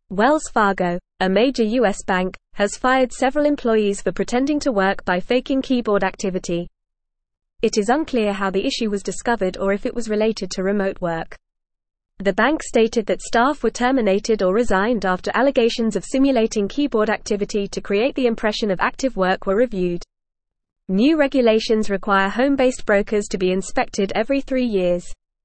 Wells Fargo, a major U.S. bank, has fired several employees for pretending to work by faking keyboard activity. It is unclear how the issue was discovered or if it was related to remote work. The bank stated that staff were terminated or resigned after allegations of simulating keyboard activity to create the impression of active work were reviewed. New regulations require home-based brokers to be inspected every 3 years.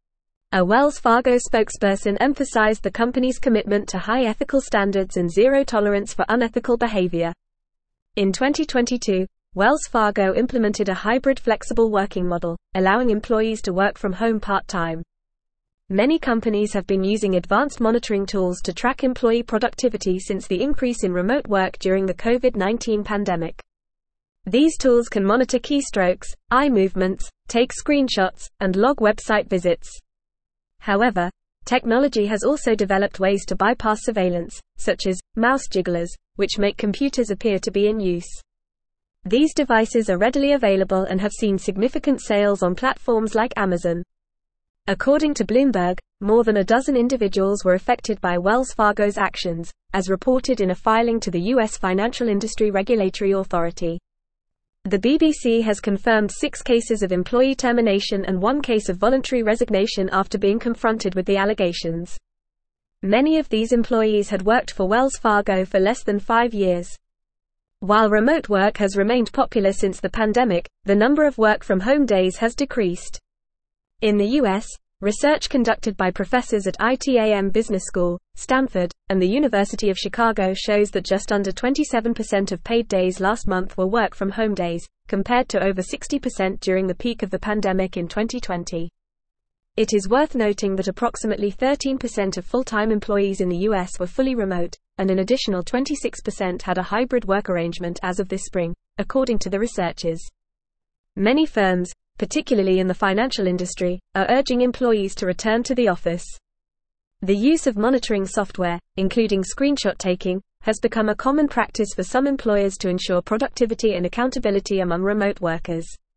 A Wells Fargo spokesperson emphasized the company's commitment to high ethical standards and zero tolerance for unethical behavior. In 2022, Wells Fargo implemented a hybrid flexible working model, allowing employees to work from home part-time. Many companies have been using advanced monitoring tools to track employee productivity since the increase in remote work during the COVID-19 pandemic. These tools can monitor keystrokes, eye movements, take screenshots, and log website visits. However, technology has also developed ways to bypass surveillance, such as mouse jigglers, which make computers appear to be in use. These devices are readily available and have seen significant sales on platforms like Amazon. According to Bloomberg, more than a dozen individuals were affected by Wells Fargo's actions, as reported in a filing to the U.S. Financial Industry Regulatory Authority. The BBC has confirmed 6 cases of employee termination and 1 case of voluntary resignation after being confronted with the allegations. Many of these employees had worked for Wells Fargo for less than 5 years. While remote work has remained popular since the pandemic, the number of work-from-home days has decreased. In the U.S., research conducted by professors at ITAM Business School, Stanford, and the University of Chicago shows that just under 27% of paid days last month were work-from-home days, compared to over 60% during the peak of the pandemic in 2020. It is worth noting that approximately 13% of full-time employees in the U.S. were fully remote, and an additional 26% had a hybrid work arrangement as of this spring, according to the researchers. Many firms, particularly in the financial industry, are urging employees to return to the office. The use of monitoring software, including screenshot taking, has become a common practice for some employers to ensure productivity and accountability among remote workers.